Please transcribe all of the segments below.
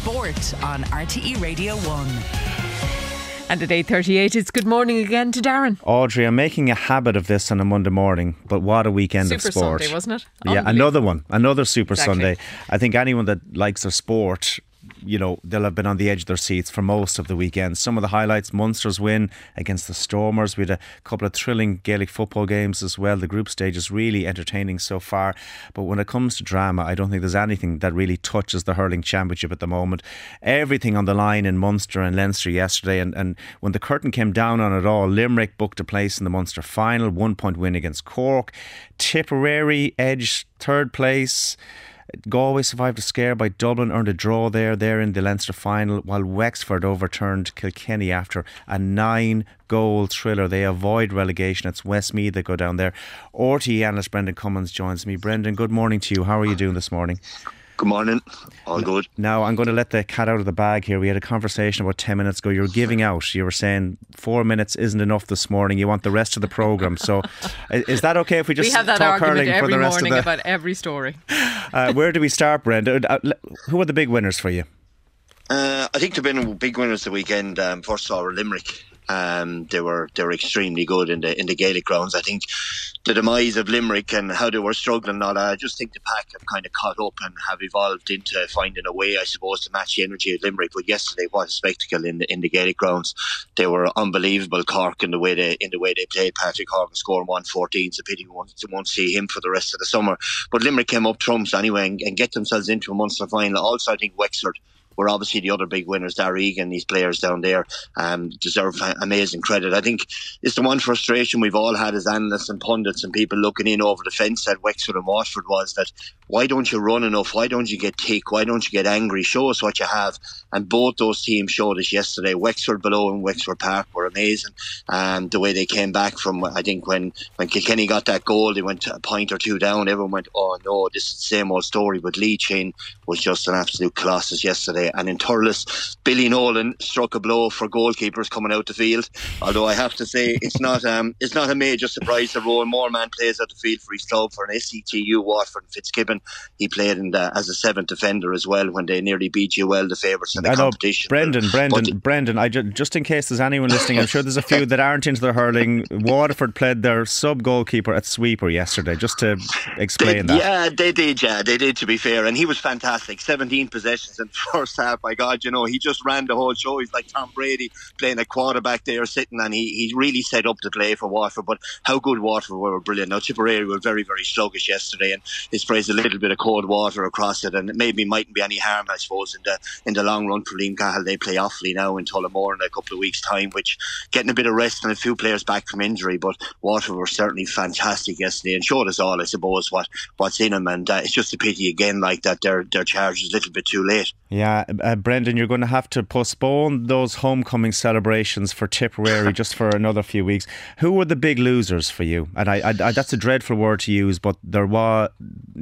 Sport on RTE Radio 1. And at 8:38, it's good morning again to Darren. Audrey, I'm making a habit of this on a Monday morning, but what a weekend of sport. Super Sunday, wasn't it? Yeah, another one. Another Super Exactly. Sunday. I think anyone that likes their sport, you know, they'll have been on the edge of their seats for most of the weekend. Some of the highlights: Munster's win against the Stormers. We had a couple of thrilling Gaelic football games as well. The group stage is really entertaining so far. But when it comes to drama, I don't think there's anything that really touches the hurling championship at the moment. Everything on the line in Munster and Leinster yesterday. And when the curtain came down on it all, Limerick booked a place in the Munster final, 1-point win against Cork. Tipperary edged third place. Galway survived a scare by Dublin, earned a draw there in the Leinster final, while Wexford overturned Kilkenny after a 9-goal thriller. They avoid relegation. It's Westmeath that go down there. RTE analyst Brendan Cummins joins me. Brendan, good morning to you. How are you doing this morning? Good morning. All good. Now, I'm going to let the cat out of the bag here. We had a conversation about 10 minutes ago. You were giving out. You were saying 4 minutes isn't enough this morning. You want the rest of the programme. So is that okay if we just We have that talk argument hurling for every the rest morning of the... about every story. Where do we start, Brendan? Who are the big winners for you? I think the big winners the weekend, first of all, were Limerick. They were extremely good in the Gaelic grounds. I think the demise of Limerick and how they were struggling and all that, I just think the pack have kind of caught up and have evolved into finding a way, I suppose, to match the energy of Limerick. But yesterday was a spectacle in the Gaelic grounds. They were unbelievable. Cork in the way they played. Patrick Horgan scoring 114. It's a pity we won't see him for the rest of the summer. But Limerick came up trumps anyway and get themselves into a Munster final. Also, I think Wexford were obviously the other big winners. Darragh Egan, these players down there, deserve amazing credit. I think it's the one frustration we've all had as analysts and pundits and people looking in over the fence at Wexford and Waterford was that why don't you run enough? Why don't you get tick? Why don't you get angry? Show us what you have. And both those teams showed us yesterday. Wexford below and Wexford Park were amazing. The way they came back from, I think when Kilkenny got that goal, they went a point or two down. Everyone went, oh no, this is the same old story. But Lee Chin was just an absolute colossus yesterday. And in Thurles, Billy Nolan struck a blow for goalkeepers coming out the field. Although I have to say, it's not a major surprise that Rowan Moorman plays out the field for his club for an SCTU, Waterford and Fitzgibbon. He played as a seventh defender as well when they nearly beat UL, the favourites in the competition. Brendan, just in case there's anyone listening, I'm sure there's a few that aren't into the hurling. Waterford played their sub-goalkeeper at sweeper yesterday, just to explain that. Yeah, they did, to be fair. And he was fantastic. 17 possessions in the first half. My God, you know, he just ran the whole show. He's like Tom Brady playing a quarterback there sitting, and he really set up the play for Waterford. But how good Waterford were brilliant. Now, Tipperary were very, very sluggish yesterday, and they sprayed a little bit of cold water across it, and it maybe mightn't be any harm, I suppose, in the long run for Liam Cahill. They play Offaly now in Tullamore in a couple of weeks' time, which getting a bit of rest and a few players back from injury. But Waterford were certainly fantastic yesterday and showed us all, I suppose, what's in them. And it's just a pity again, like that their charge is a little bit too late. Yeah, Brendan, you're going to have to postpone those homecoming celebrations for Tipperary just for another few weeks. Who were the big losers for you? And I that's a dreadful word to use, but there were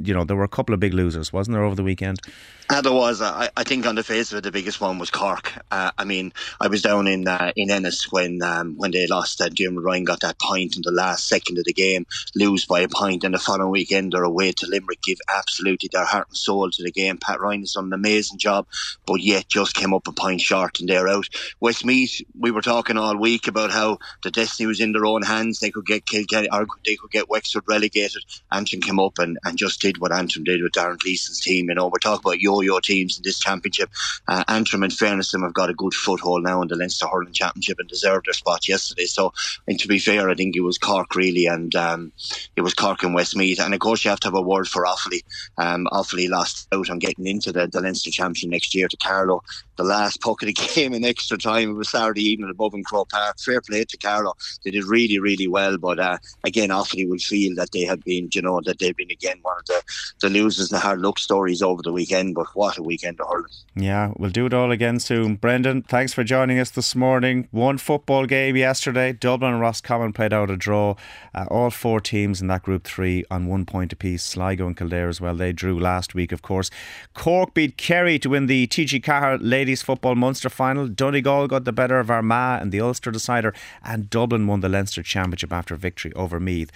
a couple of big losers, wasn't there, over the weekend? There was. I think on the face of it, the biggest one was Cork. I mean, I was down in Ennis when they lost. Diarmuid Ryan got that point in the last second of the game, lose by a point, and the following weekend they're away to Limerick, give absolutely their heart and soul to the game. Pat Ryan has done an amazing job, but yet just came up a point short and they're out. Westmeath, we were talking all week about how the destiny was in their own hands. They could get Kilkenny or they could get Wexford relegated. Antrim came up and just did what Antrim did with Darren Gleeson's team. You know, we're talking about yo-yo teams in this championship. Antrim, in fairness to them, have got a good foothold now in the Leinster Hurling Championship and deserved their spot yesterday. So, and to be fair, I think it was Cork really, and it was Cork and Westmeath. And of course, you have to have a word for Offaly. Offaly lost out on getting into the Leinster Championship next year to Carlow. The last puck of the game in extra time, it was Saturday evening above in Croke Park. Fair play to Carlow. They did really, really well. But again, Offaly will feel that they have been, that they've been again one of the losers and the hard luck stories over the weekend. But what a weekend of hurling. Yeah, we'll do it all again soon. Brendan, thanks for joining us this morning. One football game yesterday. Dublin and Roscommon played out a draw. All four teams in that group 3 on 1 point apiece. Sligo and Kildare as well. They drew last week, of course. Cork beat Kerry to win the TG Ceathair Ladies Football Munster final. Donegal got the better of Armagh and the Ulster decider, and Dublin won the Leinster Championship after victory over Meath.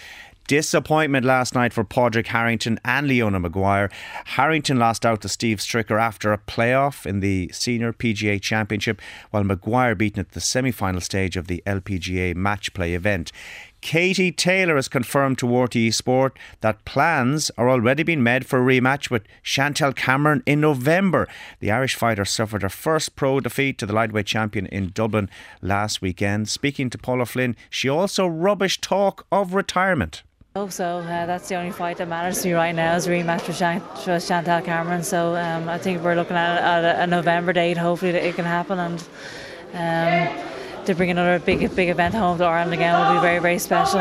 Disappointment last night for Padraig Harrington and Leona Maguire. Harrington lost out to Steve Stricker after a playoff in the Senior PGA Championship, while Maguire beaten at the semi-final stage of the LPGA match play event. Katie Taylor has confirmed to RTE Sport that plans are already being made for a rematch with Chantel Cameron in November. The Irish fighter suffered her first pro defeat to the lightweight champion in Dublin last weekend. Speaking to Paula Flynn, she also rubbished talk of retirement. I hope so. That's the only fight that matters to me right now is a rematch with Chantel Cameron. So I think we're looking at a November date. Hopefully that it can happen, and to bring another big event home to Ireland again will be very, very special.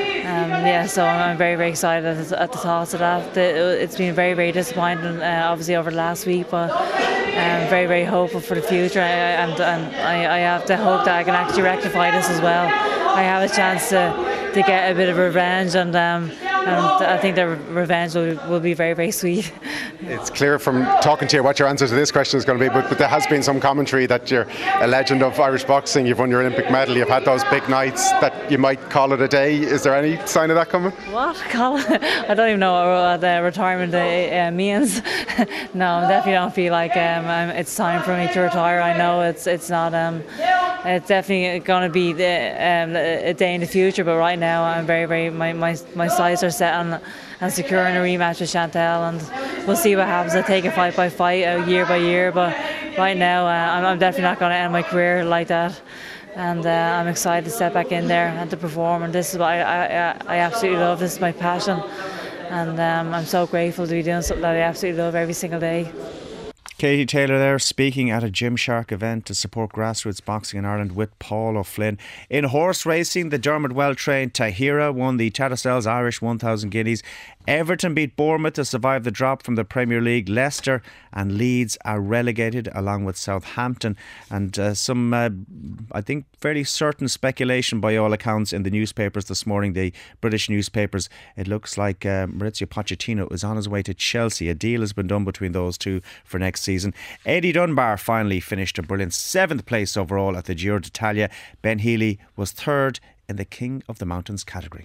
So I'm very, very excited at the thoughts of that. It's been very, very disappointing, obviously, over the last week, but I'm very, very hopeful for the future, and I have to hope that I can actually rectify this as well. I have a chance to get a bit of revenge, and I think the revenge will be very, very sweet. It's clear from talking to you what your answer to this question is going to be, but there has been some commentary that you're a legend of Irish boxing. You've won your Olympic medal, you've had those big nights, that you might call it a day. Is there any sign of that coming? What? I don't even know what the retirement means. No, I definitely don't feel like it's time for me to retire. I know it's not. It's definitely going to be a day in the future, but right now I'm very, very. My sights are set on securing a rematch with Chantel, and we'll see what happens. I take it fight by fight, year by year, but right now I'm definitely not going to end my career like that. And I'm excited to step back in there and to perform. And this is what I absolutely love. This is my passion, and I'm so grateful to be doing something that I absolutely love every single day. Katie Taylor there, speaking at a Gymshark event to support grassroots boxing in Ireland with Paul O'Flynn. In horse racing, the Dermot well-trained Tahira won the Tattersalls Irish 1000 Guineas. Everton beat Bournemouth to survive the drop from the Premier League. Leicester and Leeds are relegated along with Southampton. And some, I think, fairly certain speculation by all accounts in the newspapers this morning, the British newspapers. It looks like Maurizio Pochettino is on his way to Chelsea. A deal has been done between those two for next season. Eddie Dunbar finally finished a brilliant 7th place overall at the Giro d'Italia. Ben Healy was 3rd in the King of the Mountains category.